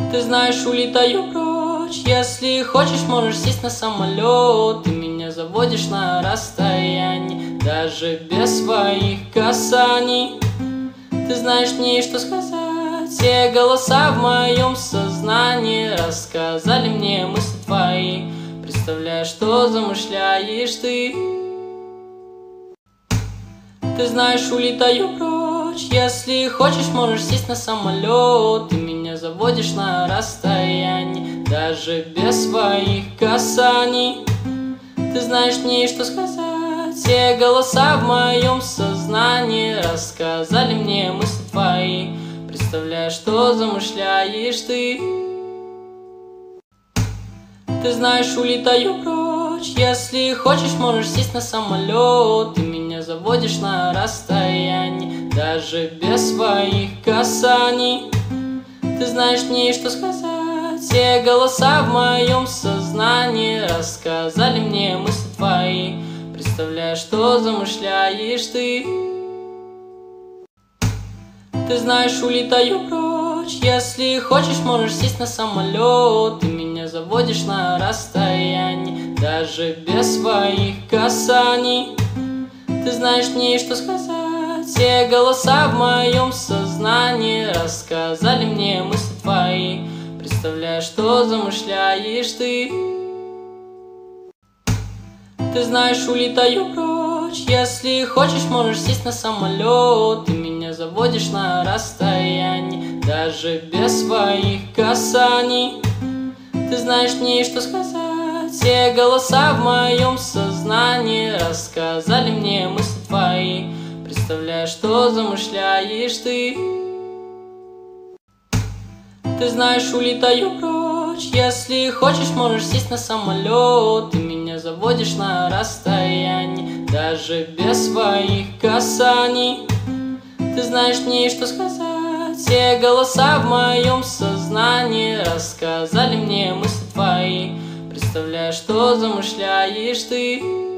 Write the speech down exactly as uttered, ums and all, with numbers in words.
Ты знаешь, улетаю прочь. Если хочешь, можешь сесть на самолет. Ты меня заводишь на расстоянии, даже без своих касаний. Ты знаешь, мне что сказать. Все голоса в моем сознании рассказали мне мысли твои. Представляешь, что замышляешь ты. Ты знаешь, улетаю прочь. Если хочешь, можешь сесть на самолет. Ты меня заводишь на расстоянии, даже без своих касаний. Ты знаешь, мне что сказать. Все голоса в моем сознании рассказали мне мысли твои. Представляешь, что замышляешь ты. Ты знаешь, улетаю прочь. Если хочешь, можешь сесть на самолет. Ты меня заводишь на расстоянии, даже без своих касаний. Ты знаешь, мне что сказать. Все голоса в моем сознании рассказали мне мысли твои. Представляешь, что замышляешь ты. Ты знаешь, улетаю прочь. Если хочешь, можешь сесть на самолет. Ты меня заводишь на расстоянии, даже без своих касаний. Ты знаешь, мне что сказать. Все голоса в моем сознании рассказали мне мысли твои. Представляешь, что замышляешь ты. Ты знаешь, улетаю прочь. Если хочешь, можешь сесть на самолет. Ты меня заводишь на расстоянии, даже без своих касаний. Ты знаешь, мне что сказать. Все голоса в моем сознании рассказали мне мысли твои. Представляешь, что замышляешь ты. Ты знаешь, улетаю прочь. Если хочешь, можешь сесть на самолет. Ты меня заводишь на расстоянии, даже без своих касаний. Ты знаешь, мне что сказать. Все голоса в моем сознании рассказали мне мысли твои. Представляешь, что замышляешь ты.